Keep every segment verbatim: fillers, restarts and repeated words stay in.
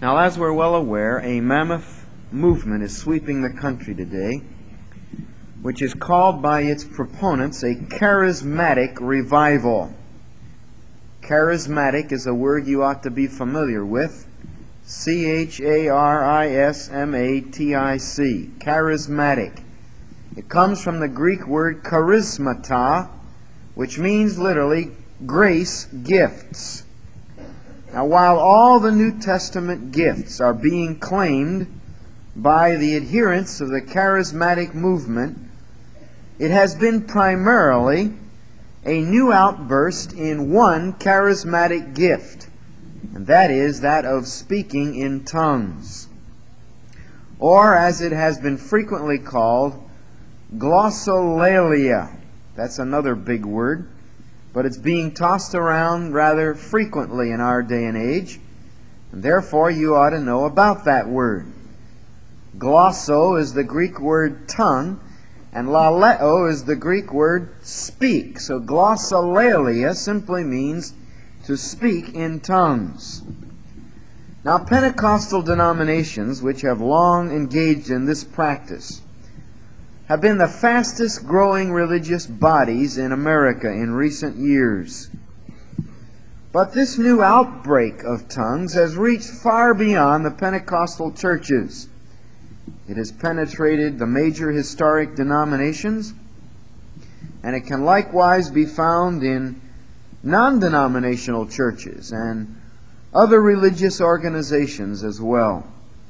Now, as we're well aware, a mammoth movement is sweeping the country today, which is called by its proponents a charismatic revival. Charismatic is a word you ought to be familiar with. C H A R I S M A T I C. Charismatic. It comes from the Greek word charismata, which means literally grace gifts. Now, while all the New Testament gifts are being claimed by the adherents of the charismatic movement, it has been primarily a new outburst in one charismatic gift, and that is that of speaking in tongues, or as it has been frequently called, glossolalia. That's another big word, but it's being tossed around rather frequently in our day and age, and therefore you ought to know about that word. Glosso is the Greek word tongue, and laleo is the Greek word speak. So glossolalia simply means to speak in tongues. Now, Pentecostal denominations, which have long engaged in this practice, have been the fastest growing religious bodies in America in recent years. But this new outbreak of tongues has reached far beyond the Pentecostal churches. It has penetrated the major historic denominations, and it can likewise be found in non-denominational churches and other religious organizations as well.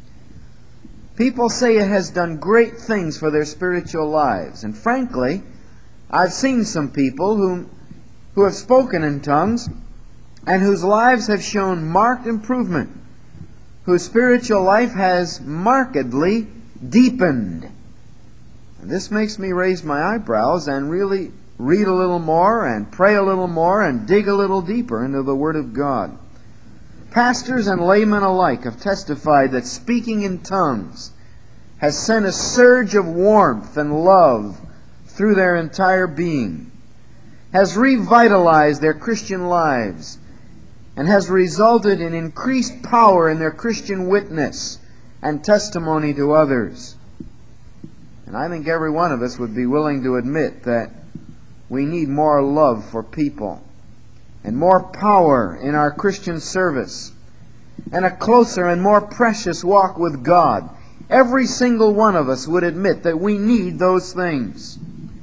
People say it has done great things for their spiritual lives, and frankly, I've seen some people who, who have spoken in tongues and whose lives have shown marked improvement, whose spiritual life has markedly deepened. And this makes me raise my eyebrows and really read a little more and pray a little more and dig a little deeper into the Word of God. Pastors and laymen alike have testified that speaking in tongues has sent a surge of warmth and love through their entire being, has revitalized their Christian lives, and has resulted in increased power in their Christian witness and testimony to others. And I think every one of us would be willing to admit that we need more love for people, and more power in our Christian service, and a closer and more precious walk with God. Every single one of us would admit that we need those things.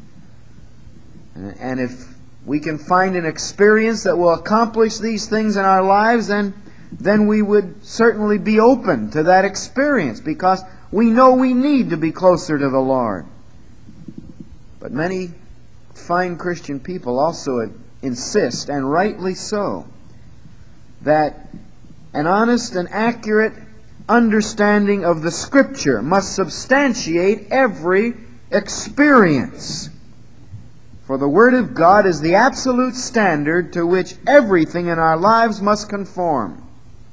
And if we can find an experience that will accomplish these things in our lives, then, then we would certainly be open to that experience, because we know we need to be closer to the Lord. But many fine Christian people also insist, and rightly so, that an honest and accurate understanding of the Scripture must substantiate every experience. For the Word of God is the absolute standard to which everything in our lives must conform.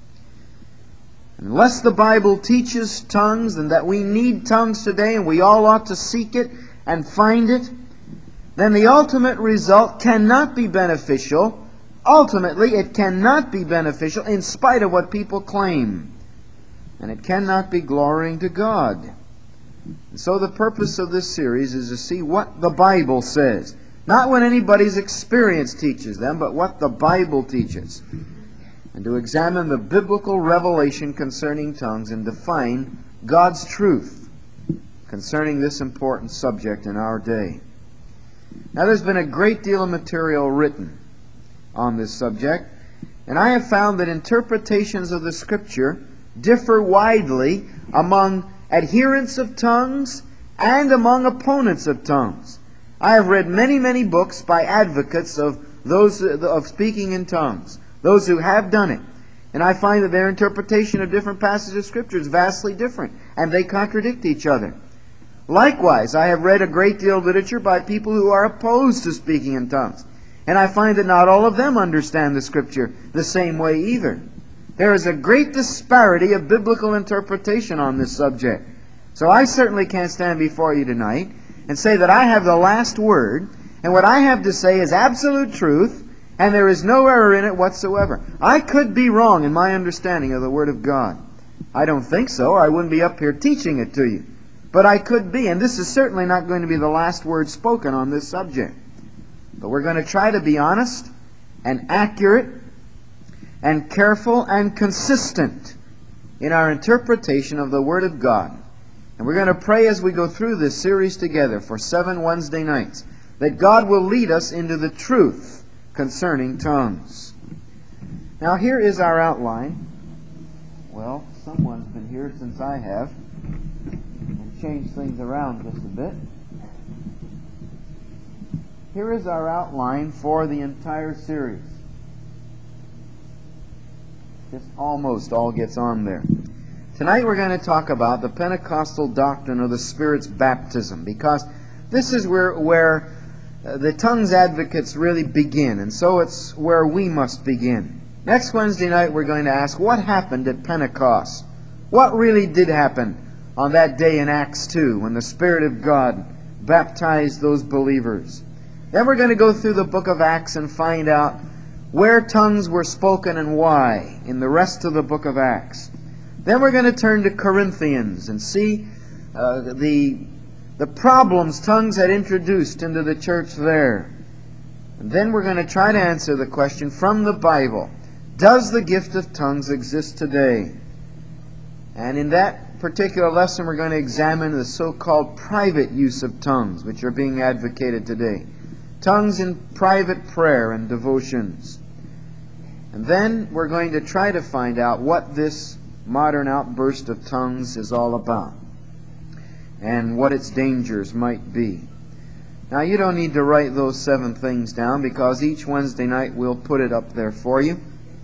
Unless the Bible teaches tongues, and that we need tongues today, and we all ought to seek it and find it, then the ultimate result cannot be beneficial. Ultimately, it cannot be beneficial in spite of what people claim. And it cannot be glorying to God. And so the purpose of this series is to see what the Bible says. Not what anybody's experience teaches them, but what the Bible teaches. And to examine the biblical revelation concerning tongues and define God's truth concerning this important subject in our day. Now, there's been a great deal of material written on this subject, and I have found that interpretations of the Scripture differ widely among adherents of tongues and among opponents of tongues. I have read many, many books by advocates of those of speaking in tongues, those who have done it, and I find that their interpretation of different passages of Scripture is vastly different, and they contradict each other. Likewise, I have read a great deal of literature by people who are opposed to speaking in tongues, and I find that not all of them understand the Scripture the same way either. There is a great disparity of biblical interpretation on this subject. So I certainly can't stand before you tonight and say that I have the last word, and what I have to say is absolute truth, and there is no error in it whatsoever. I could be wrong in my understanding of the Word of God. I don't think so, or I wouldn't be up here teaching it to you. But I could be, and this is certainly not going to be the last word spoken on this subject. But we're going to try to be honest and accurate and careful and consistent in our interpretation of the Word of God. And we're going to pray as we go through this series together for seven Wednesday nights that God will lead us into the truth concerning tongues. Now here is our outline. Well, someone's been here since I have and changed things around just a bit. Here is our outline for the entire series. Just almost all gets on there. Tonight we're going to talk about the Pentecostal doctrine of the Spirit's baptism, because this is where, where uh, the tongues advocates really begin, and so it's where we must begin. Next Wednesday night we're going to ask what happened at Pentecost. What really did happen on that day in Acts two when the Spirit of God baptized those believers? Then we're going to go through the book of Acts and find out where tongues were spoken and why in the rest of the book of Acts. Then we're going to turn to Corinthians and see uh, the, the problems tongues had introduced into the church there. And then we're going to try to answer the question from the Bible, does the gift of tongues exist today? And in that particular lesson we're going to examine the so-called private use of tongues, which are being advocated today. Tongues in private prayer and devotions. And then we're going to try to find out what this modern outburst of tongues is all about and what its dangers might be. Now you don't need to write those seven things down, because each Wednesday night we'll put it up there for you.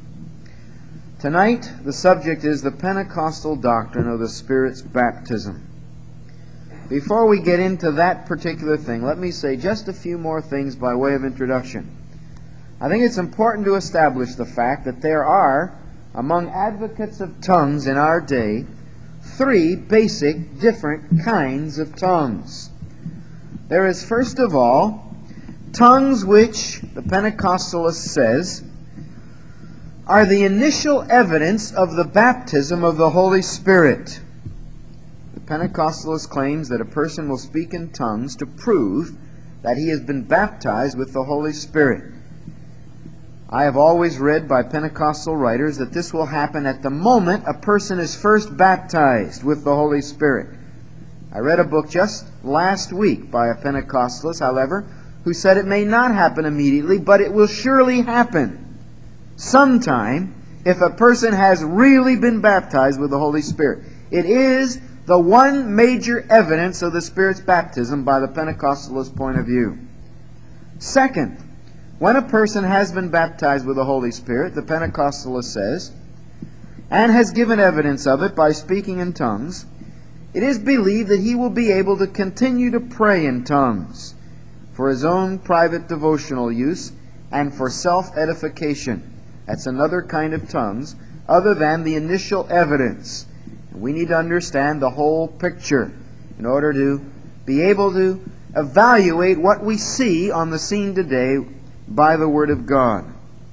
Tonight the subject is the Pentecostal doctrine of the Spirit's baptism. Before we get into that particular thing, let me say just a few more things by way of introduction. I think it's important to establish the fact that there are, among advocates of tongues in our day, three basic different kinds of tongues. There is, first of all, tongues which the Pentecostalist says are the initial evidence of the baptism of the Holy Spirit. The Pentecostalist claims that a person will speak in tongues to prove that he has been baptized with the Holy Spirit. I have always read by Pentecostal writers that this will happen at the moment a person is first baptized with the Holy Spirit. I read a book just last week by a Pentecostalist, however, who said it may not happen immediately, but it will surely happen sometime if a person has really been baptized with the Holy Spirit. It is the one major evidence of the Spirit's baptism by the Pentecostalist point of view. Second, when a person has been baptized with the Holy Spirit, the Pentecostalist says, and has given evidence of it by speaking in tongues, it is believed that he will be able to continue to pray in tongues for his own private devotional use and for self-edification. That's another kind of tongues other than the initial evidence. We need to understand the whole picture in order to be able to evaluate what we see on the scene today by the Word of God.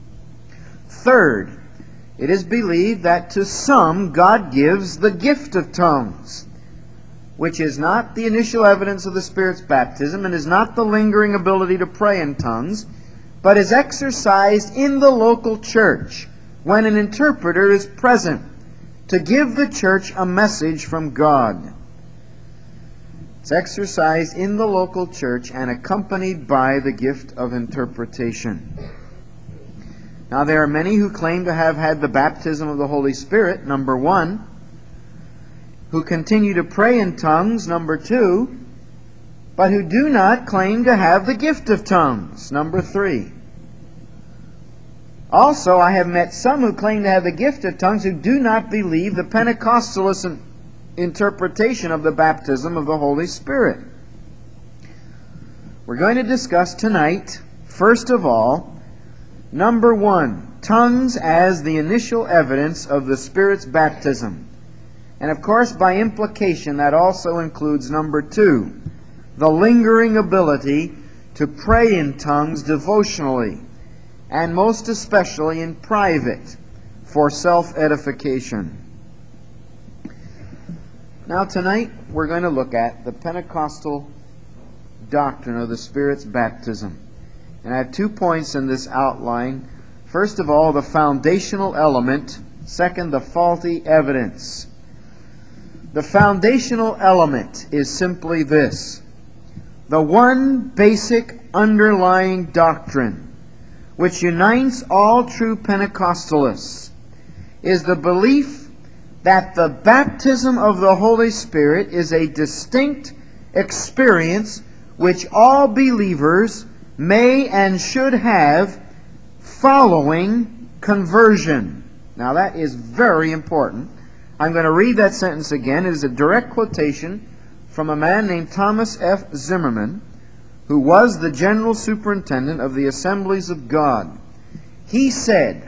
Third, it is believed that to some God gives the gift of tongues, which is not the initial evidence of the Spirit's baptism and is not the lingering ability to pray in tongues, but is exercised in the local church when an interpreter is present to give the church a message from God. It's exercised in the local church and accompanied by the gift of interpretation. Now there are many who claim to have had the baptism of the Holy Spirit, number one, who continue to pray in tongues, number two, but who do not claim to have the gift of tongues, number three. Also, I have met some who claim to have the gift of tongues who do not believe the Pentecostalist interpretation of the baptism of the Holy Spirit. We're going to discuss tonight, first of all, number one, tongues as the initial evidence of the Spirit's baptism. And of course, by implication, that also includes number two, the lingering ability to pray in tongues devotionally, and most especially in private, for self-edification. Now tonight we're going to look at the Pentecostal doctrine of the Spirit's baptism. And I have two points in this outline. First of all, the foundational element. Second, the faulty evidence. The foundational element is simply this: the one basic underlying doctrine which unites all true Pentecostalists is the belief that the baptism of the Holy Spirit is a distinct experience which all believers may and should have following conversion. Now that is very important. I'm going to read that sentence again. It is a direct quotation from a man named Thomas F. Zimmerman, who was the general superintendent of the Assemblies of God. He said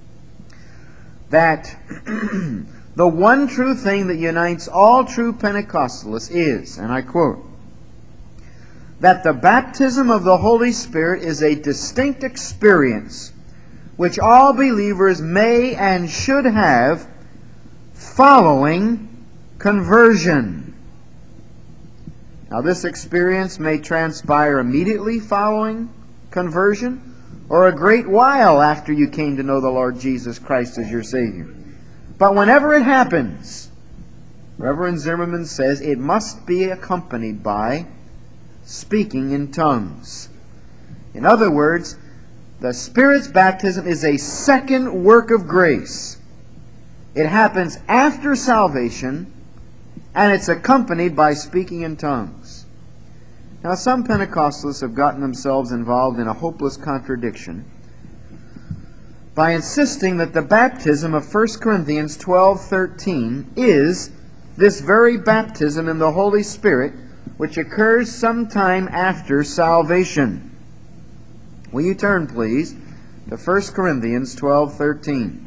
that the one true thing that unites all true Pentecostalists is, and I quote, that the baptism of the Holy Spirit is a distinct experience which all believers may and should have following conversion. Now, this experience may transpire immediately following conversion, or a great while after you came to know the Lord Jesus Christ as your Savior. But whenever it happens, Reverend Zimmerman says it must be accompanied by speaking in tongues. In other words, the Spirit's baptism is a second work of grace. It happens after salvation, and it's accompanied by speaking in tongues. Now, some Pentecostalists have gotten themselves involved in a hopeless contradiction by insisting that the baptism of First Corinthians twelve thirteen is this very baptism in the Holy Spirit, which occurs sometime after salvation. Will you turn, please, to First Corinthians twelve thirteen.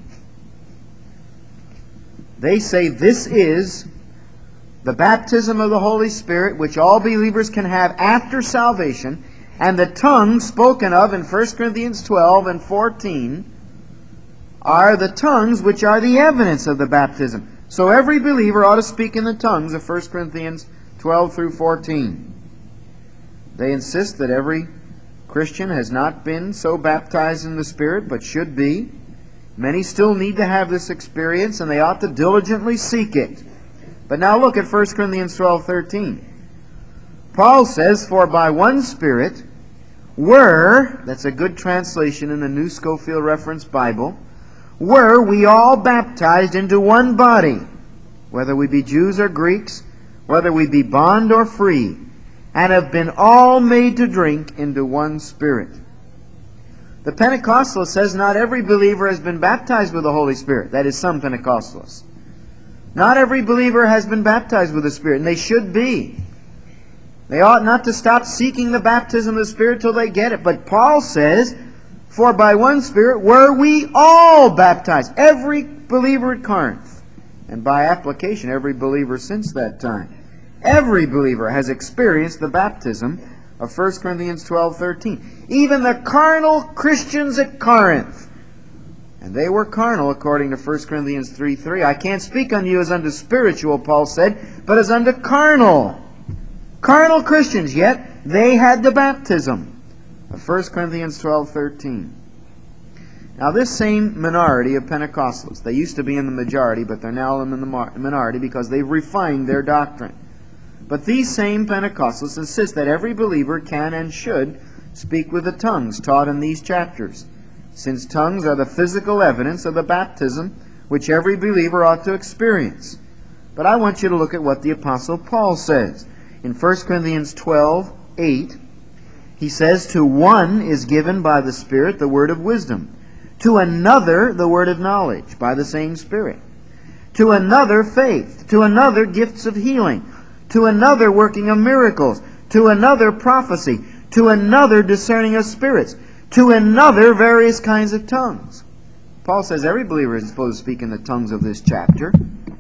They say this is the baptism of the Holy Spirit, which all believers can have after salvation, and the tongues spoken of in First Corinthians twelve and fourteen are the tongues which are the evidence of the baptism. So every believer ought to speak in the tongues of First Corinthians twelve through fourteen. They insist that every Christian has not been so baptized in the Spirit, but should be. Many still need to have this experience, and they ought to diligently seek it. But now look at First Corinthians twelve thirteen. Paul says, "For by one Spirit were," that's a good translation in the New Scofield Reference Bible, "were we all baptized into one body, whether we be Jews or Greeks, whether we be bond or free, and have been all made to drink into one Spirit." The Pentecostalist says not every believer has been baptized with the Holy Spirit. That is, some Pentecostalists. Not every believer has been baptized with the Spirit, and they should be. They ought not to stop seeking the baptism of the Spirit till they get it. But Paul says, "For by one Spirit were we all baptized." Every believer at Corinth, and by application every believer since that time. Every believer has experienced the baptism of First Corinthians twelve thirteen. Even the carnal Christians at Corinth. And they were carnal according to First Corinthians three three. "I can't speak unto you as unto spiritual," Paul said, "but as unto carnal." Carnal Christians, yet they had the baptism of First Corinthians twelve thirteen. Now this same minority of Pentecostals, they used to be in the majority, but they're now in the minority because they've refined their doctrine. But these same Pentecostals insist that every believer can and should speak with the tongues taught in these chapters, since tongues are the physical evidence of the baptism which every believer ought to experience. But I want you to look at what the Apostle Paul says. In First Corinthians twelve eight, he says, "To one is given by the Spirit the word of wisdom, to another the word of knowledge by the same Spirit, to another faith, to another gifts of healing, to another working of miracles, to another prophecy, to another discerning of spirits, to another various kinds of tongues." Paul says every believer is supposed to speak in the tongues of this chapter.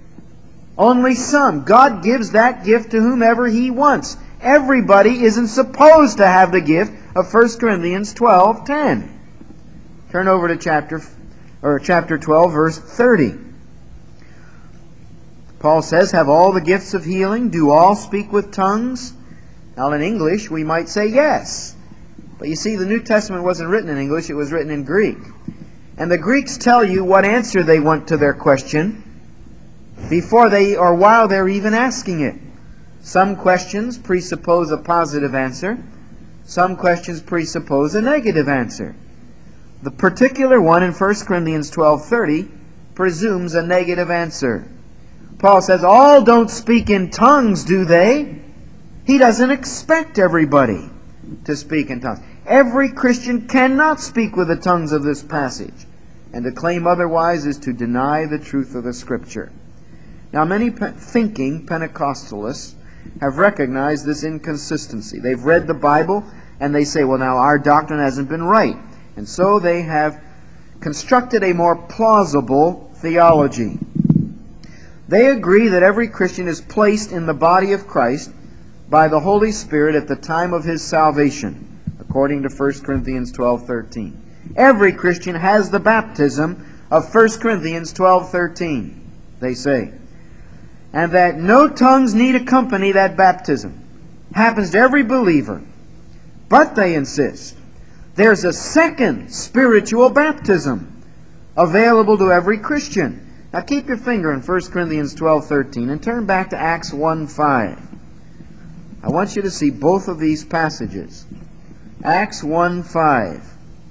Only some. God gives that gift to whomever He wants. Everybody isn't supposed to have the gift of First Corinthians twelve ten. Turn over to chapter or chapter twelve, verse thirty. Paul says, have all the gifts of healing? Do all speak with tongues? Now in English we might say yes. But you see, the New Testament wasn't written in English, it was written in Greek. And the Greeks tell you what answer they want to their question before they, or while they're even asking it. Some questions presuppose a positive answer. Some questions presuppose a negative answer. The particular one in First Corinthians twelve thirty presumes a negative answer. Paul says, all don't speak in tongues, do they? He doesn't expect everybody to speak in tongues. Every Christian cannot speak with the tongues of this passage. And to claim otherwise is to deny the truth of the Scripture. Now, many pe- thinking Pentecostalists have recognized this inconsistency. They've read the Bible and they say, well, now our doctrine hasn't been right. And so they have constructed a more plausible theology. They agree that every Christian is placed in the body of Christ by the Holy Spirit at the time of his salvation, according to First Corinthians twelve thirteen. Every Christian has the baptism of First Corinthians twelve thirteen, they say. And that no tongues need accompany that baptism. Happens to every believer. But they insist there's a second spiritual baptism available to every Christian. Now keep your finger in First Corinthians twelve thirteen and turn back to Acts one five. I want you to see both of these passages. Acts one five.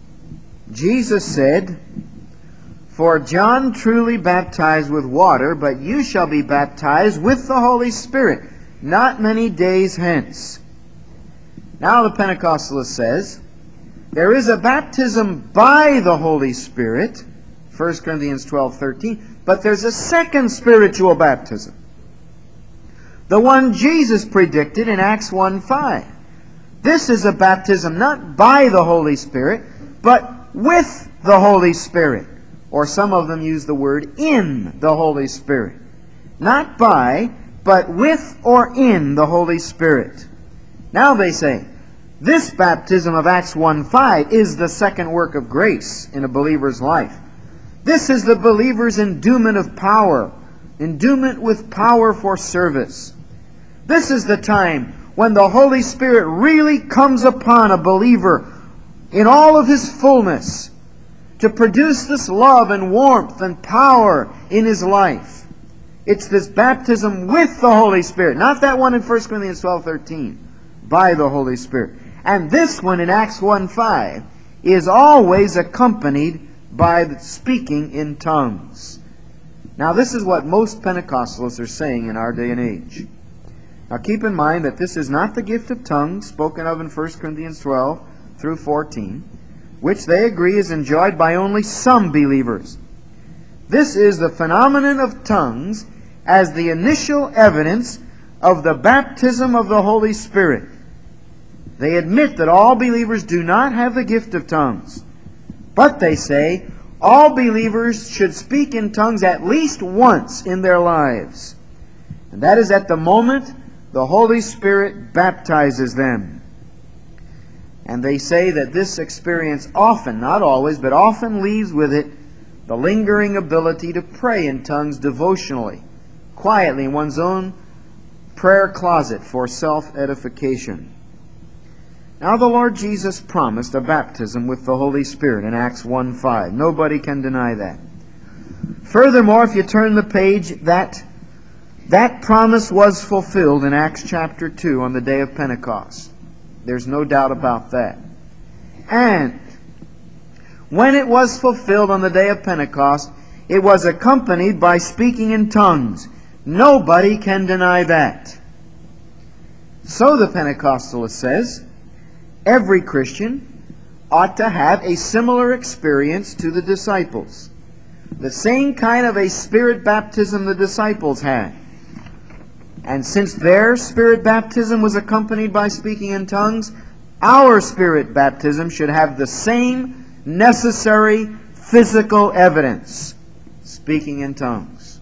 Jesus said, for John truly baptized with water, but you shall be baptized with the Holy Spirit not many days hence. Now the Pentecostalist says, there is a baptism by the Holy Spirit, First Corinthians twelve thirteen, but there's a second spiritual baptism. The one Jesus predicted in Acts one five. This is a baptism not by the Holy Spirit, but with the Holy Spirit. Or some of them use the word in the Holy Spirit. Not by, but with or in the Holy Spirit. Now they say, this baptism of Acts one five is the second work of grace in a believer's life. This is the believer's endowment of power, endowment with power for service. This is the time when the Holy Spirit really comes upon a believer in all of his fullness to produce this love and warmth and power in his life. It's this baptism with the Holy Spirit, not that one in First Corinthians twelve thirteen, by the Holy Spirit. And this one in Acts one five is always accompanied by the speaking in tongues. Now this is what most Pentecostalists are saying in our day and age. Now keep in mind that this is not the gift of tongues spoken of in First Corinthians twelve through fourteen, which they agree is enjoyed by only some believers. This is the phenomenon of tongues as the initial evidence of the baptism of the Holy Spirit. They admit that all believers do not have the gift of tongues. But they say all believers should speak in tongues at least once in their lives. And that is at the moment the Holy Spirit baptizes them. And they say that this experience often, not always, but often leaves with it the lingering ability to pray in tongues devotionally, quietly in one's own prayer closet for self-edification. Now the Lord Jesus promised a baptism with the Holy Spirit in Acts one five. Nobody can deny that. Furthermore, if you turn the page, that, that promise was fulfilled in Acts chapter two on the day of Pentecost. There's no doubt about that. And when it was fulfilled on the day of Pentecost, it was accompanied by speaking in tongues. Nobody can deny that. So the Pentecostalist says, every Christian ought to have a similar experience to the disciples. The same kind of a spirit baptism the disciples had. And since their spirit baptism was accompanied by speaking in tongues, our spirit baptism should have the same necessary physical evidence, speaking in tongues.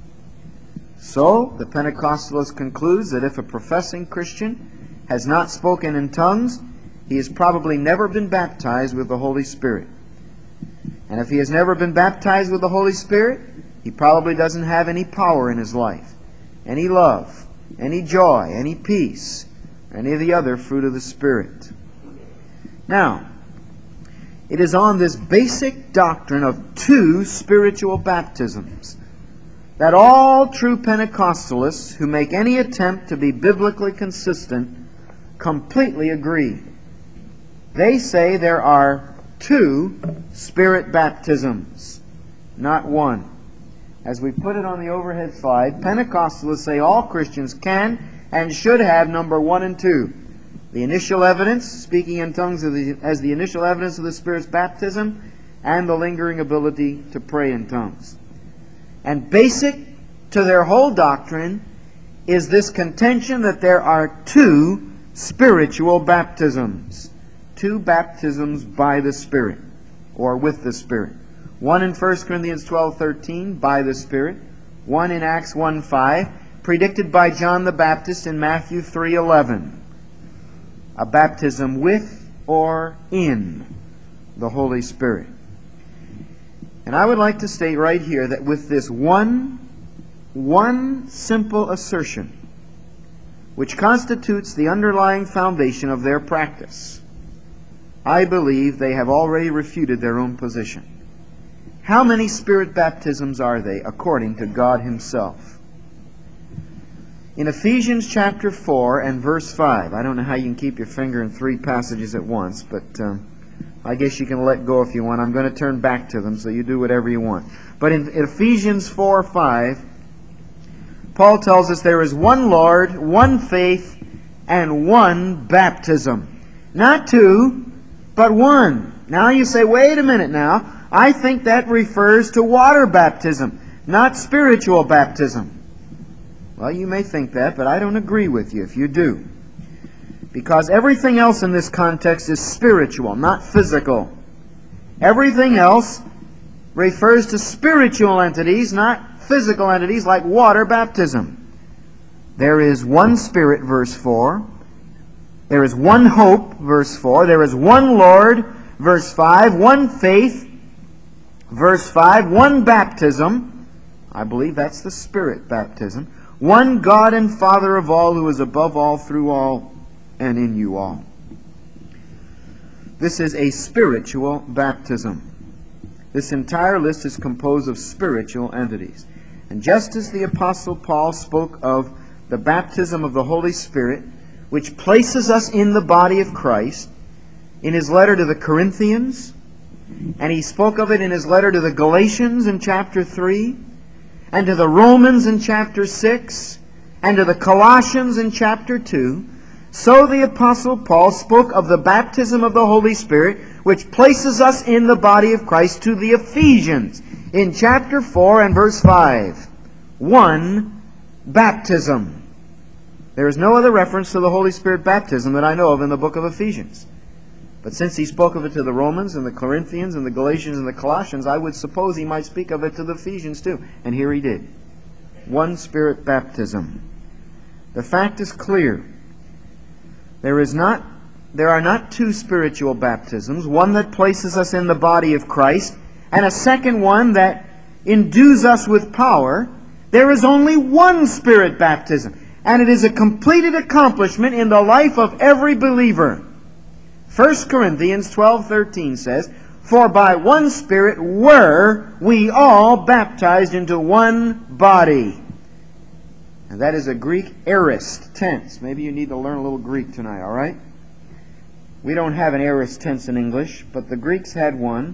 So, the Pentecostalist concludes that if a professing Christian has not spoken in tongues, he has probably never been baptized with the Holy Spirit. And if he has never been baptized with the Holy Spirit, he probably doesn't have any power in his life. any love, any joy, any peace, any of the other fruit of the Spirit. Now, it is on this basic doctrine of two spiritual baptisms that all true Pentecostalists who make any attempt to be biblically consistent completely agree. They say there are two Spirit baptisms, not one. As we put it on the overhead slide, Pentecostalists say all Christians can and should have number one and two. The initial evidence, speaking in tongues of the, as the initial evidence of the Spirit's baptism, and the lingering ability to pray in tongues. And basic to their whole doctrine is this contention that there are two spiritual baptisms. Two baptisms by the Spirit, or with the Spirit. One in First Corinthians twelve thirteen, by the Spirit. One in Acts one five, predicted by John the Baptist in Matthew three eleven. A baptism with or in the Holy Spirit. And I would like to state right here that with this one, one simple assertion, which constitutes the underlying foundation of their practice, I believe they have already refuted their own position. How many Spirit baptisms are they according to God Himself? In Ephesians chapter four and verse five, I don't know how you can keep your finger in three passages at once, but um, I guess you can let go if you want. I'm going to turn back to them, so you do whatever you want. But in Ephesians four five, Paul tells us there is one Lord, one faith, and one baptism. Not two, but one. Now you say, wait a minute now. I think that refers to water baptism, not spiritual baptism. Well, you may think that, but I don't agree with you if you do. Because everything else in this context is spiritual, not physical. Everything else refers to spiritual entities, not physical entities like water baptism. There is one Spirit, verse four. There is one hope, verse four. There is one Lord, verse five. One faith, verse five. One baptism. I believe that's the Spirit baptism. One God and Father of all, who is above all, through all, and in you all. This is a spiritual baptism. This entire list is composed of spiritual entities. And just as the Apostle Paul spoke of the baptism of the Holy Spirit, which places us in the body of Christ, in his letter to the Corinthians, and he spoke of it in his letter to the Galatians in chapter three, and to the Romans in chapter six, and to the Colossians in chapter two, so the Apostle Paul spoke of the baptism of the Holy Spirit, which places us in the body of Christ, to the Ephesians in chapter four and verse five. One baptism. There is no other reference to the Holy Spirit baptism that I know of in the book of Ephesians. But since he spoke of it to the Romans and the Corinthians and the Galatians and the Colossians, I would suppose he might speak of it to the Ephesians too. And here he did. One Spirit baptism. The fact is clear. There is not, there are not two spiritual baptisms, one that places us in the body of Christ, and a second one that endues us with power. There is only one Spirit baptism, and it is a completed accomplishment in the life of every believer. First Corinthians twelve thirteen says, "For by one Spirit were we all baptized into one body." And that is a Greek aorist tense. Maybe you need to learn a little Greek tonight, all right? We don't have an aorist tense in English, but the Greeks had one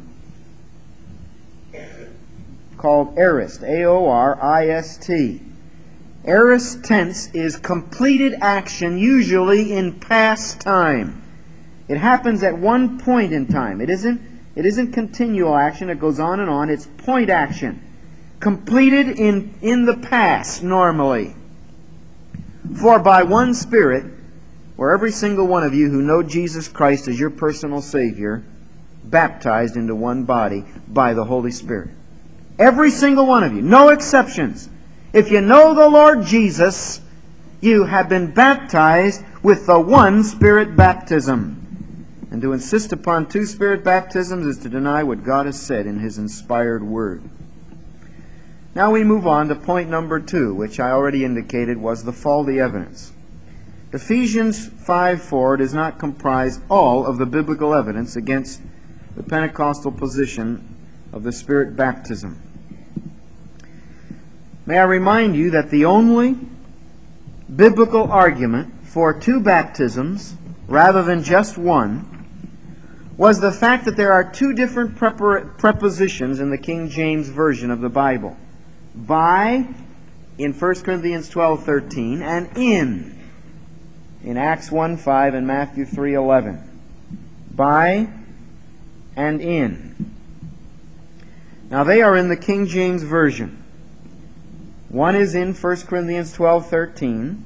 called aorist, A O R I S T. Aorist tense is completed action, usually in past time. It happens at one point in time. It isn't, it isn't continual action. It goes on and on. It's point action. Completed in, in the past, normally. For by one Spirit, were every single one of you who know Jesus Christ as your personal Savior, baptized into one body by the Holy Spirit. Every single one of you. No exceptions. If you know the Lord Jesus, you have been baptized with the one Spirit baptism. And to insist upon two Spirit baptisms is to deny what God has said in His inspired Word. Now we move on to point number two, which I already indicated was the faulty evidence. Ephesians five four does not comprise all of the biblical evidence against the Pentecostal position of the Spirit baptism. May I remind you that the only biblical argument for two baptisms, rather than just one, was the fact that there are two different prepar- prepositions in the King James Version of the Bible. By, in First Corinthians twelve thirteen, and in, in Acts one five and Matthew three eleven. By and in. Now they are in the King James Version. One is in First Corinthians twelve thirteen.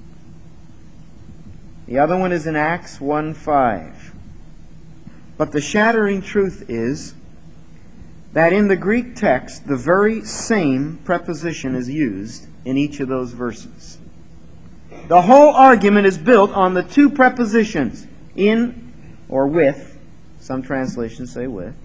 The other one is in Acts one five. But the shattering truth is that in the Greek text, the very same preposition is used in each of those verses. The whole argument is built on the two prepositions, in or with, some translations say with,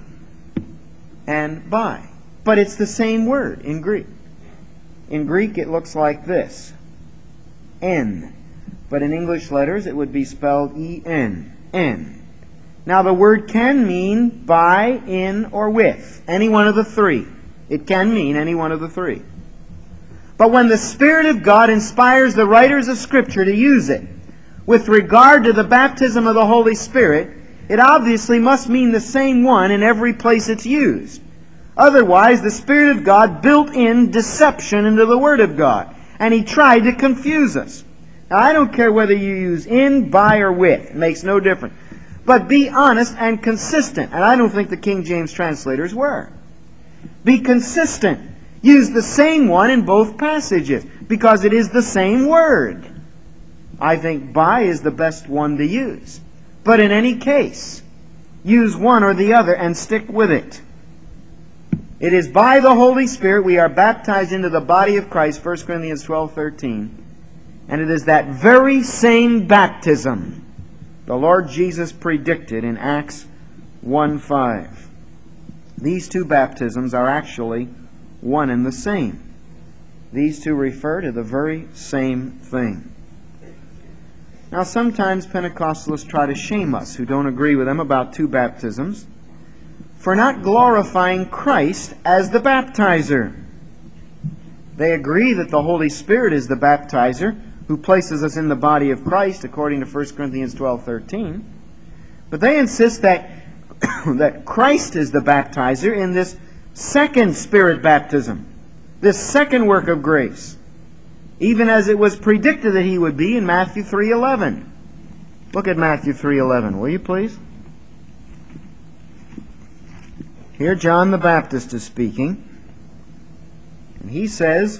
and by. But it's the same word in Greek. In Greek it looks like this, en. But in English letters it would be spelled E N, en. Now the word can mean by, in, or with. Any one of the three. It can mean any one of the three. But when the Spirit of God inspires the writers of Scripture to use it with regard to the baptism of the Holy Spirit, it obviously must mean the same one in every place it's used. Otherwise, the Spirit of God built in deception into the Word of God, and He tried to confuse us. Now, I don't care whether you use in, by, or with. It makes no difference. But be honest and consistent. And I don't think the King James translators were. Be consistent. Use the same one in both passages, because it is the same word. I think by is the best one to use. But in any case, use one or the other and stick with it. It is by the Holy Spirit we are baptized into the body of Christ, First Corinthians twelve thirteen. And it is that very same baptism the Lord Jesus predicted in Acts one five. These two baptisms are actually one and the same. These two refer to the very same thing. Now, sometimes Pentecostalists try to shame us who don't agree with them about two baptisms for not glorifying Christ as the baptizer. They agree that the Holy Spirit is the baptizer who places us in the body of Christ, according to First Corinthians twelve thirteen. But they insist that, that Christ is the baptizer in this second Spirit baptism, this second work of grace, even as it was predicted that He would be in Matthew three eleven. Look at Matthew three eleven, will you please? Here John the Baptist is speaking, and he says,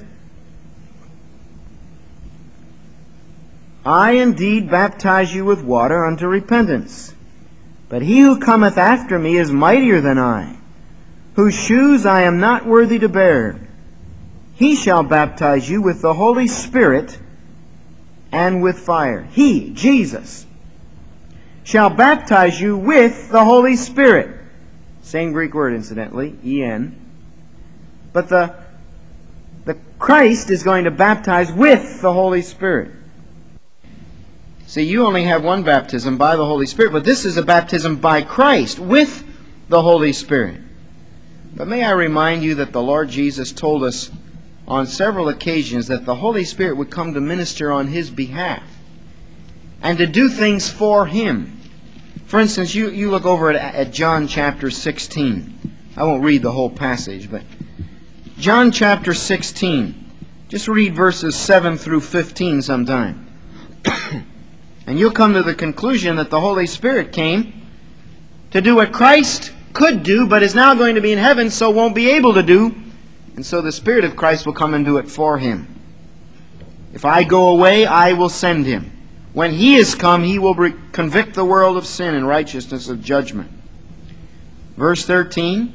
I indeed baptize you with water unto repentance. But he who cometh after me is mightier than I, whose shoes I am not worthy to bear. He shall baptize you with the Holy Spirit and with fire. He, Jesus, shall baptize you with the Holy Spirit. Same Greek word, incidentally, en. But the, the Christ is going to baptize with the Holy Spirit. See, you only have one baptism by the Holy Spirit, but this is a baptism by Christ with the Holy Spirit. But may I remind you that the Lord Jesus told us on several occasions that the Holy Spirit would come to minister on His behalf and to do things for Him. For instance, you, you look over at, at John chapter sixteen. I won't read the whole passage, but John chapter sixteen. Just read verses seven through fifteen sometime. And you'll come to the conclusion that the Holy Spirit came to do what Christ could do, but is now going to be in heaven, so won't be able to do. And so the Spirit of Christ will come and do it for Him. If I go away, I will send Him. When He is come, He will re- convict the world of sin and righteousness of judgment. Verse thirteen,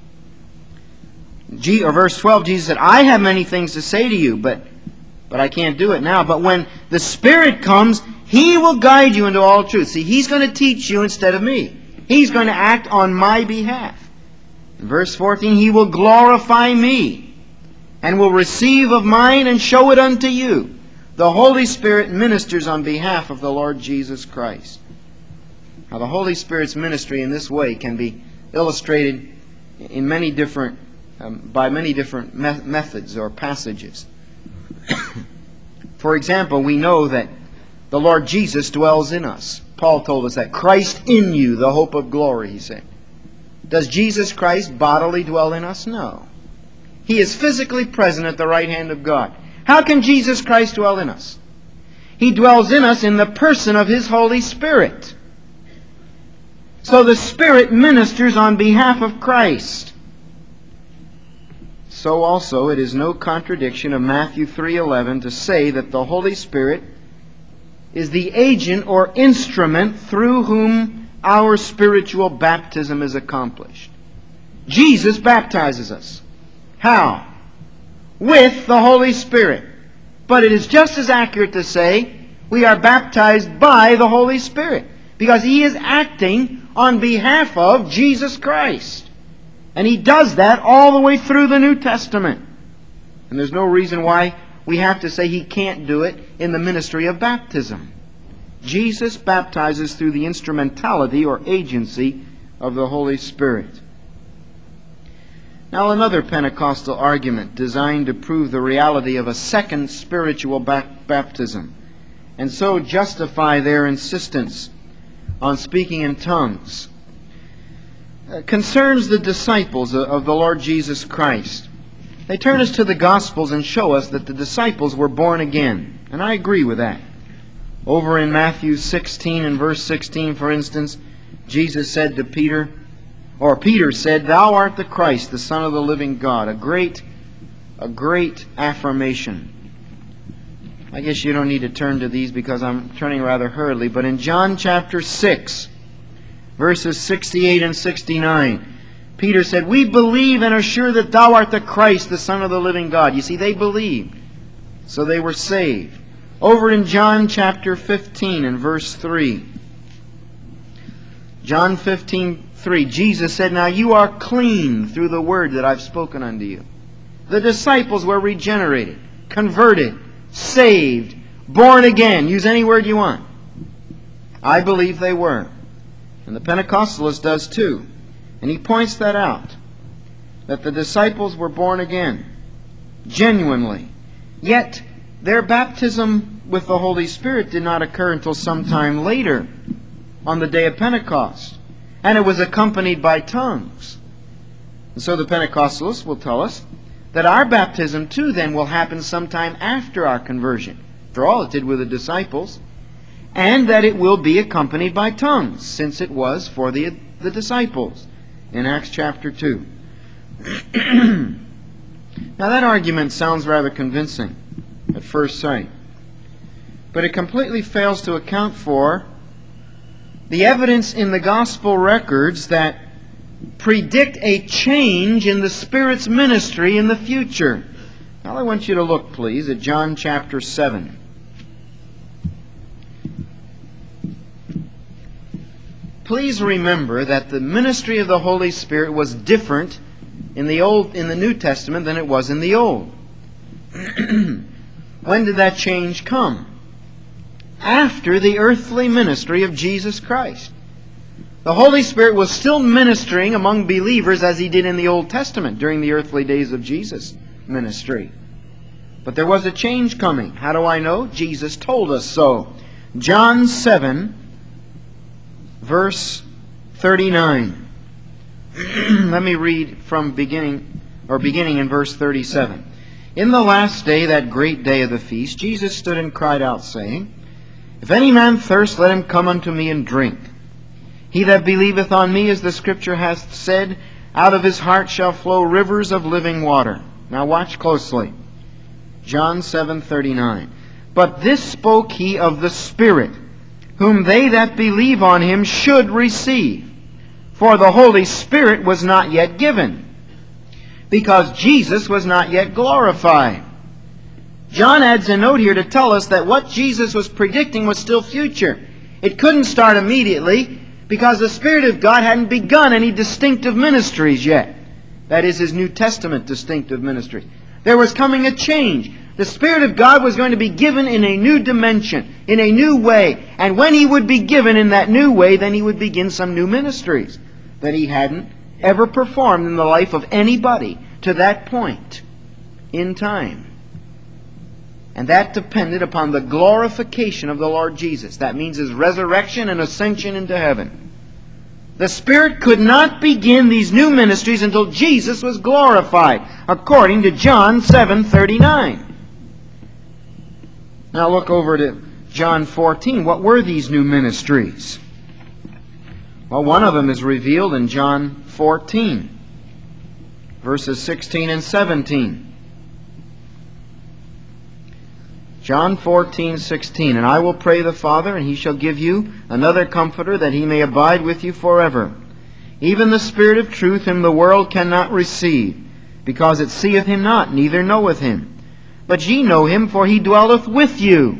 G- or verse twelve, Jesus said, I have many things to say to you, but, but I can't do it now. But when the Spirit comes, He will guide you into all truth. See, He's going to teach you instead of me. He's going to act on my behalf. In verse fourteen, He will glorify me. and will receive of mine and show it unto you. The Holy Spirit ministers on behalf of the Lord Jesus Christ. Now, the Holy Spirit's ministry in this way can be illustrated in many different, um, by many different me- methods or passages. For example, we know that the Lord Jesus dwells in us. Paul told us that. Christ in you, the hope of glory, he said. Does Jesus Christ bodily dwell in us? No. He is physically present at the right hand of God. How can Jesus Christ dwell in us? He dwells in us in the person of His Holy Spirit. So the Spirit ministers on behalf of Christ. So also it is no contradiction of Matthew three eleven to say that the Holy Spirit is the agent or instrument through whom our spiritual baptism is accomplished. Jesus baptizes us. How? With the Holy Spirit. But it is just as accurate to say we are baptized by the Holy Spirit, because He is acting on behalf of Jesus Christ. And He does that all the way through the New Testament. And there's no reason why we have to say He can't do it in the ministry of baptism. Jesus baptizes through the instrumentality or agency of the Holy Spirit. Now, another Pentecostal argument designed to prove the reality of a second spiritual baptism, and so justify their insistence on speaking in tongues, uh, concerns the disciples of the Lord Jesus Christ. They turn us to the Gospels and show us that the disciples were born again, and I agree with that. Over in Matthew sixteen and verse sixteen, for instance, Jesus said to Peter, or Peter said, "Thou art the Christ, the Son of the living God." A great, a great affirmation. I guess you don't need to turn to these because I'm turning rather hurriedly. But in John chapter six, verses sixty-eight and sixty-nine, Peter said, "We believe and are sure that Thou art the Christ, the Son of the living God." You see, they believed, so they were saved. Over in John chapter fifteen and verse three, John fifteen, three, Jesus said, "Now you are clean through the word that I've spoken unto you." The disciples were regenerated, converted, saved, born again. Use any word you want. I believe they were. And the Pentecostalist does too. And he points that out, that the disciples were born again, genuinely. Yet their baptism with the Holy Spirit did not occur until sometime later, on the day of Pentecost. And it was accompanied by tongues. And so the Pentecostalists will tell us that our baptism too then will happen sometime after our conversion. After all, it did with the disciples. And that it will be accompanied by tongues, since it was for the, the disciples in Acts chapter two. Now that argument sounds rather convincing at first sight. But it completely fails to account for the evidence in the gospel records that predict a change in the Spirit's ministry in the future. Now I want you to look, please, at John chapter seven. Please remember that the ministry of the Holy Spirit was different in the Old, in the New Testament than it was in the Old. When did that change come? After the earthly ministry of Jesus Christ. The Holy Spirit was still ministering among believers as He did in the Old Testament during the earthly days of Jesus' ministry. But there was a change coming. How do I know? Jesus told us so. John seven, verse thirty-nine. Let me read from beginning, or beginning in verse thirty-seven. "In the last day, that great day of the feast, Jesus stood and cried out, saying, If any man thirst, let him come unto me and drink. He that believeth on me, as the Scripture hath said, out of his heart shall flow rivers of living water." Now watch closely. John seven thirty-nine. "But this spoke he of the Spirit, whom they that believe on him should receive. For the Holy Spirit was not yet given, because Jesus was not yet glorified." John adds a note here to tell us that what Jesus was predicting was still future. It couldn't start immediately because the Spirit of God hadn't begun any distinctive ministries yet. That is, His New Testament distinctive ministry. There was coming a change. The Spirit of God was going to be given in a new dimension, in a new way. And when He would be given in that new way, then He would begin some new ministries that He hadn't ever performed in the life of anybody to that point in time. And that depended upon the glorification of the Lord Jesus. That means His resurrection and ascension into heaven. The Spirit could not begin these new ministries until Jesus was glorified, according to John seven thirty-nine. Now look over to John fourteen. What were these new ministries? Well, one of them is revealed in John fourteen, verses sixteen and seventeen. John fourteen, sixteen. And I will pray the Father, and He shall give you another Comforter, that He may abide with you forever. Even the Spirit of truth, whom the world cannot receive, because it seeth Him not, neither knoweth Him. But ye know Him, for He dwelleth with you.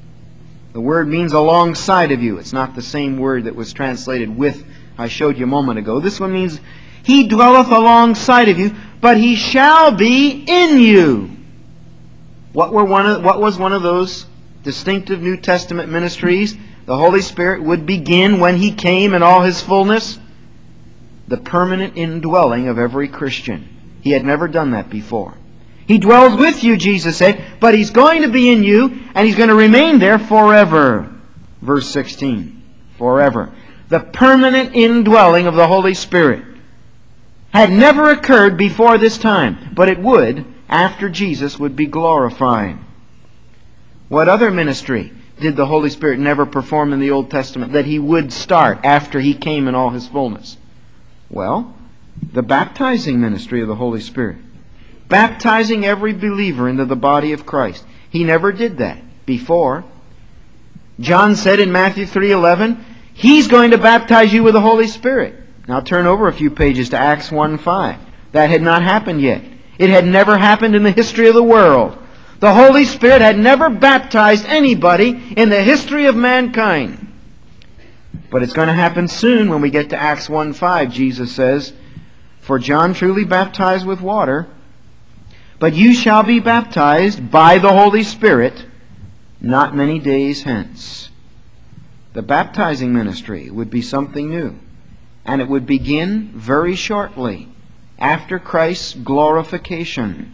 The word means alongside of you. It's not the same word that was translated with, I showed you a moment ago. This one means He dwelleth alongside of you, but He shall be in you. What were one of, what was one of those distinctive New Testament ministries the Holy Spirit would begin when He came in all His fullness? The permanent indwelling of every Christian. He had never done that before. He dwells with you, Jesus said, but He's going to be in you, and He's going to remain there forever. Verse sixteen. Forever. The permanent indwelling of the Holy Spirit had never occurred before this time, but it would after Jesus would be glorified. What other ministry did the Holy Spirit never perform in the Old Testament that He would start after He came in all His fullness? Well, the baptizing ministry of the Holy Spirit. Baptizing every believer into the body of Christ. He never did that before. John said in Matthew three eleven, He's going to baptize you with the Holy Spirit. Now turn over a few pages to Acts one five. That had not happened yet. It had never happened in the history of the world. The Holy Spirit had never baptized anybody in the history of mankind. But it's going to happen soon when we get to Acts one five. Jesus says, For John truly baptized with water, but you shall be baptized by the Holy Spirit not many days hence. The baptizing ministry would be something new. And it would begin very shortly after Christ's glorification.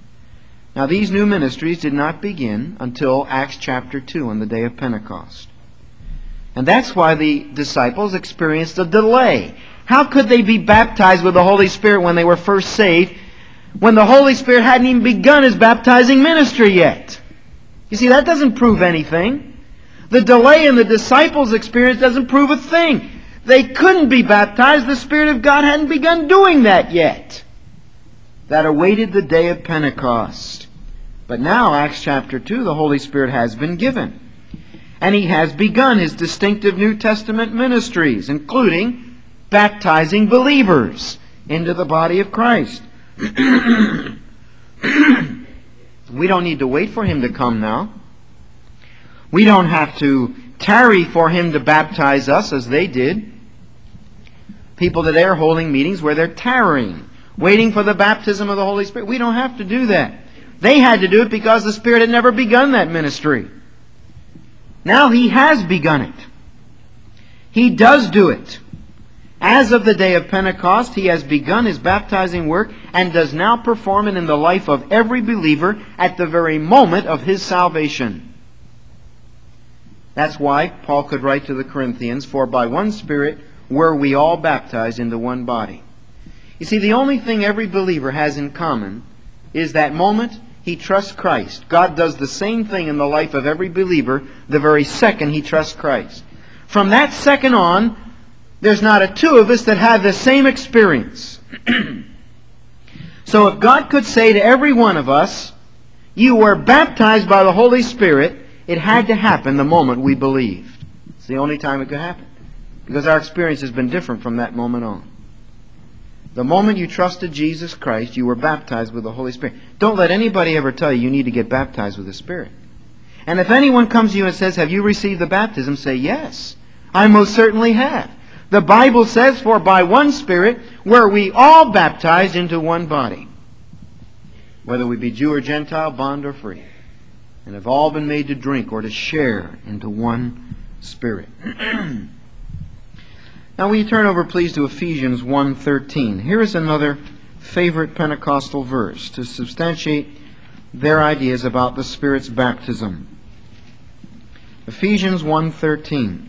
Now these new ministries did not begin until Acts chapter two on the day of Pentecost. And that's why the disciples experienced a delay. How could they be baptized with the Holy Spirit when they were first saved, when the Holy Spirit hadn't even begun His baptizing ministry yet? You see, that doesn't prove anything. The delay in the disciples' experience doesn't prove a thing. They couldn't be baptized. The Spirit of God hadn't begun doing that yet. That awaited the day of Pentecost. But now, Acts chapter two, the Holy Spirit has been given. And He has begun His distinctive New Testament ministries, including baptizing believers into the body of Christ. We don't need to wait for Him to come now. We don't have to tarry for Him to baptize us as they did. People today are holding meetings where they're tarrying, waiting for the baptism of the Holy Spirit. We don't have to do that. They had to do it because the Spirit had never begun that ministry. Now He has begun it. He does do it. As of the day of Pentecost, He has begun His baptizing work and does now perform it in the life of every believer at the very moment of his salvation. That's why Paul could write to the Corinthians, For by one Spirit were we all baptized into one body. You see, the only thing every believer has in common is that moment he trusts Christ. God does the same thing in the life of every believer the very second he trusts Christ. From that second on, there's not a two of us that have the same experience. So if God could say to every one of us, You were baptized by the Holy Spirit, it had to happen the moment we believed. It's the only time it could happen. Because our experience has been different from that moment on. The moment you trusted Jesus Christ, you were baptized with the Holy Spirit. Don't let anybody ever tell you you need to get baptized with the Spirit. And if anyone comes to you and says, Have you received the baptism? Say, Yes, I most certainly have. The Bible says, For by one Spirit were we all baptized into one body. whether we be Jew or Gentile, bond or free, and have all been made to drink or to share into one Spirit. Now we turn over, please, to Ephesians one thirteen. Here is another favorite Pentecostal verse to substantiate their ideas about the Spirit's baptism. Ephesians one thirteen.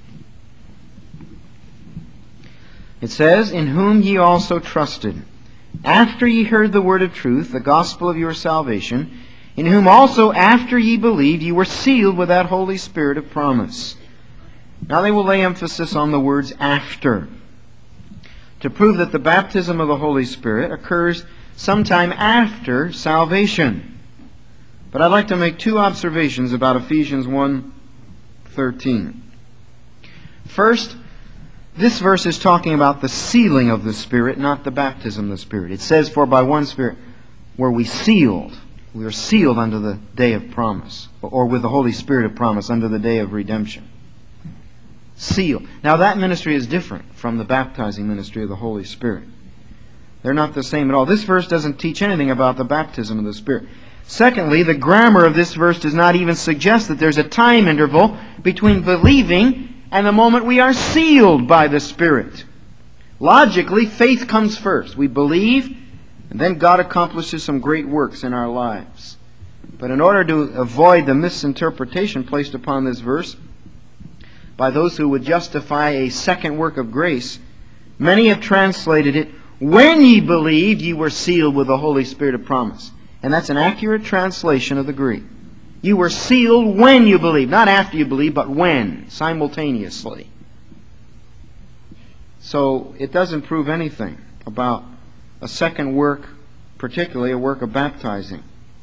It says, "In whom ye also trusted, after ye heard the word of truth, the gospel of your salvation, in whom also after ye believed, ye were sealed with that Holy Spirit of promise." Now they will lay emphasis on the words "after," to prove that the baptism of the Holy Spirit occurs sometime after salvation. But I'd like to make two observations about Ephesians one thirteen. First, this verse is talking about the sealing of the Spirit, not the baptism of the Spirit. It says, "For by one Spirit were we sealed." We are sealed unto the day of promise, or with the Holy Spirit of promise unto the day of redemption. Seal. Now that ministry is different from the baptizing ministry of the Holy Spirit. They're not the same at all. This verse doesn't teach anything about the baptism of the Spirit. Secondly, the grammar of this verse does not even suggest that there's a time interval between believing and the moment we are sealed by the Spirit. Logically, faith comes first. We believe, and then God accomplishes some great works in our lives. But in order to avoid the misinterpretation placed upon this verse by those who would justify a second work of grace, many have translated it, "When ye believed, ye were sealed with the Holy Spirit of promise." And that's an accurate translation of the Greek. You were sealed when you believed. Not after you believed, but when, simultaneously. So it doesn't prove anything about a second work, particularly a work of baptizing.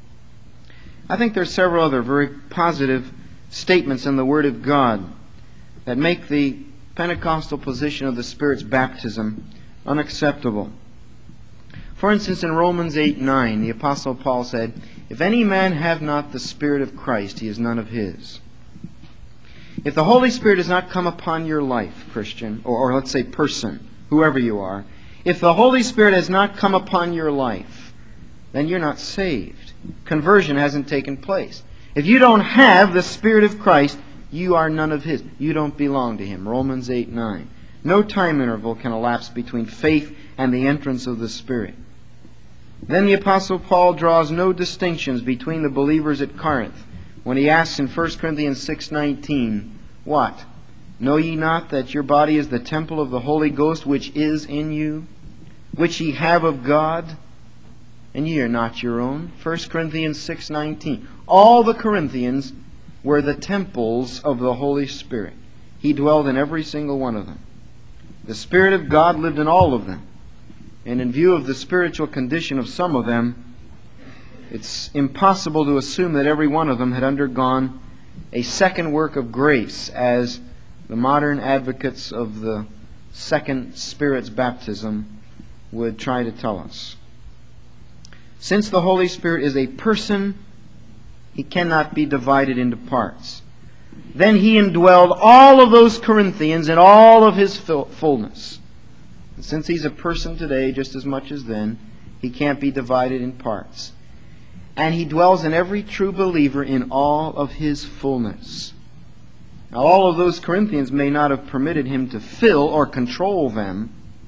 I think there are several other very positive statements in the Word of God that make the Pentecostal position of the Spirit's baptism unacceptable. For instance, in Romans eight nine, the Apostle Paul said, "If any man have not the Spirit of Christ, he is none of his." If the Holy Spirit has not come upon your life, Christian, or, or let's say person, whoever you are, if the Holy Spirit has not come upon your life, then you're not saved. Conversion hasn't taken place. If you don't have the Spirit of Christ, you are none of His. You don't belong to Him. Romans eight nine. No time interval can elapse between faith and the entrance of the Spirit. Then the Apostle Paul draws no distinctions between the believers at Corinth when he asks in First Corinthians six nineteen, what? "Know ye not that your body is the temple of the Holy Ghost which is in you, which ye have of God, and ye are not your own?" First Corinthians six nineteen. All the Corinthians were the temples of the Holy Spirit. He dwelled in every single one of them. The Spirit of God lived in all of them. And in view of the spiritual condition of some of them, it's impossible to assume that every one of them had undergone a second work of grace, as the modern advocates of the second Spirit's baptism would try to tell us. Since the Holy Spirit is a person, He cannot be divided into parts. Then He indwelled all of those Corinthians in all of His fullness. And since He's a person today just as much as then, He can't be divided in parts. And He dwells in every true believer in all of His fullness. Now, all of those Corinthians may not have permitted Him to fill or control them,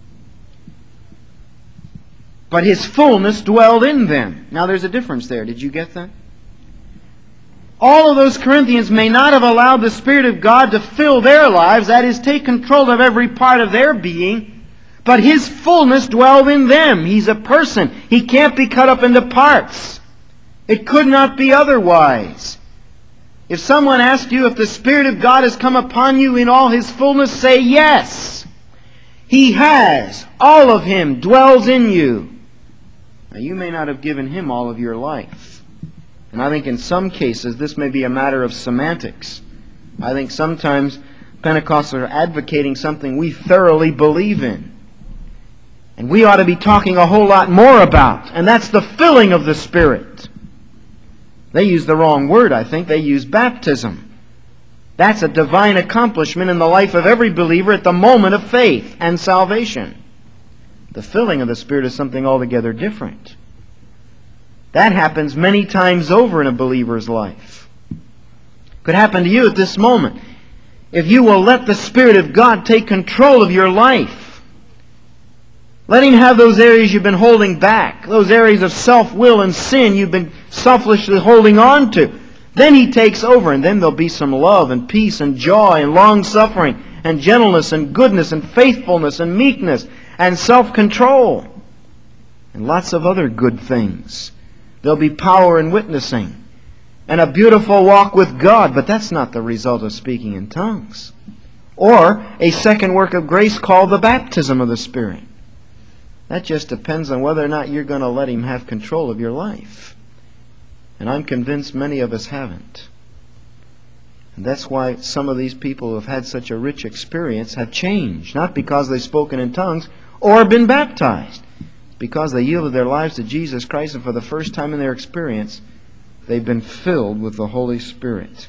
but His fullness dwelled in them. Now, there's a difference there. Did you get that? All of those Corinthians may not have allowed the Spirit of God to fill their lives, that is, take control of every part of their being, but His fullness dwelled in them. He's a person. He can't be cut up into parts. It could not be otherwise. If someone asked you if the Spirit of God has come upon you in all His fullness, say yes. He has. All of Him dwells in you. Now, you may not have given Him all of your life. And I think in some cases this may be a matter of semantics. I think sometimes Pentecostals are advocating something we thoroughly believe in. And we ought to be talking a whole lot more about. And that's the filling of the Spirit. They use the wrong word, I think. They use baptism. That's a divine accomplishment in the life of every believer at the moment of faith and salvation. The filling of the Spirit is something altogether different. That happens many times over in a believer's life. Could happen to you at this moment. If you will let the Spirit of God take control of your life, let Him have those areas you've been holding back, those areas of self-will and sin you've been selfishly holding on to. Then He takes over, and then there'll be some love and peace and joy and long-suffering and gentleness and goodness and faithfulness and meekness and self-control and lots of other good things. There'll be power in witnessing and a beautiful walk with God, but that's not the result of speaking in tongues. Or a second work of grace called the baptism of the Spirit. That just depends on whether or not you're going to let Him have control of your life. And I'm convinced many of us haven't. And that's why some of these people who have had such a rich experience have changed. Not because they've spoken in tongues or been baptized. It's because they yielded their lives to Jesus Christ, and for the first time in their experience, they've been filled with the Holy Spirit.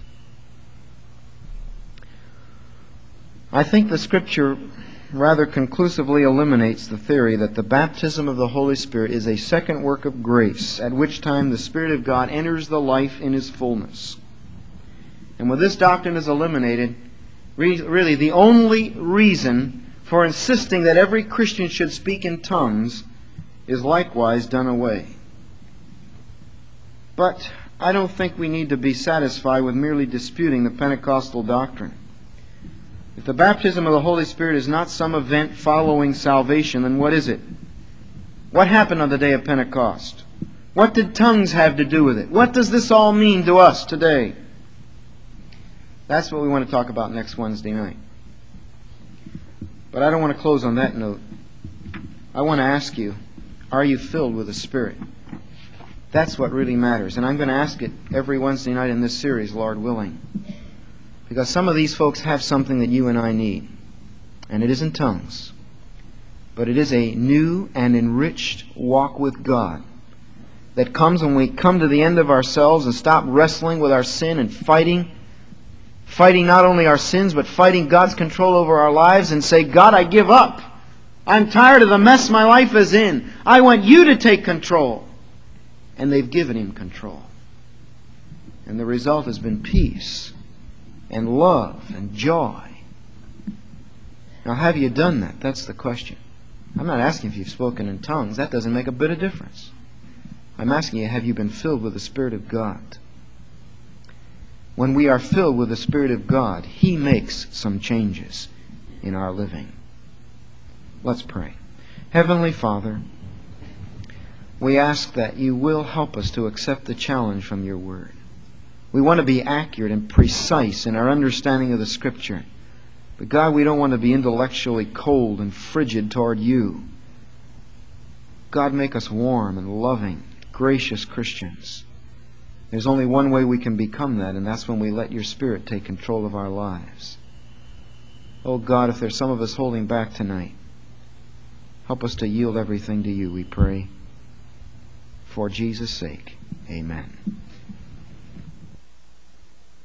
I think the Scripture rather conclusively eliminates the theory that the baptism of the Holy Spirit is a second work of grace, at which time the Spirit of God enters the life in His fullness. And when this doctrine is eliminated, really the only reason for insisting that every Christian should speak in tongues is likewise done away. But I don't think we need to be satisfied with merely disputing the Pentecostal doctrine. If the baptism of the Holy Spirit is not some event following salvation, then what is it? What happened on the day of Pentecost? What did tongues have to do with it? What does this all mean to us today? That's what we want to talk about next Wednesday night. But I don't want to close on that note. I want to ask you, are you filled with the Spirit? That's what really matters. And I'm going to ask it every Wednesday night in this series, Lord willing. Because some of these folks have something that you and I need. And it isn't tongues. But it is a new and enriched walk with God that comes when we come to the end of ourselves and stop wrestling with our sin and fighting. Fighting not only our sins, but fighting God's control over our lives, and say, God, I give up. I'm tired of the mess my life is in. I want you to take control. And they've given Him control. And the result has been peace and love and joy. Now, have you done that? That's the question. I'm not asking if you've spoken in tongues. That doesn't make a bit of difference. I'm asking you, have you been filled with the Spirit of God? When we are filled with the Spirit of God, He makes some changes in our living. Let's pray. Heavenly Father, we ask that you will help us to accept the challenge from your Word. We want to be accurate and precise in our understanding of the Scripture. But God, we don't want to be intellectually cold and frigid toward you. God, make us warm and loving, gracious Christians. There's only one way we can become that, and that's when we let your Spirit take control of our lives. Oh God, if there's some of us holding back tonight, help us to yield everything to you, we pray. For Jesus' sake, amen.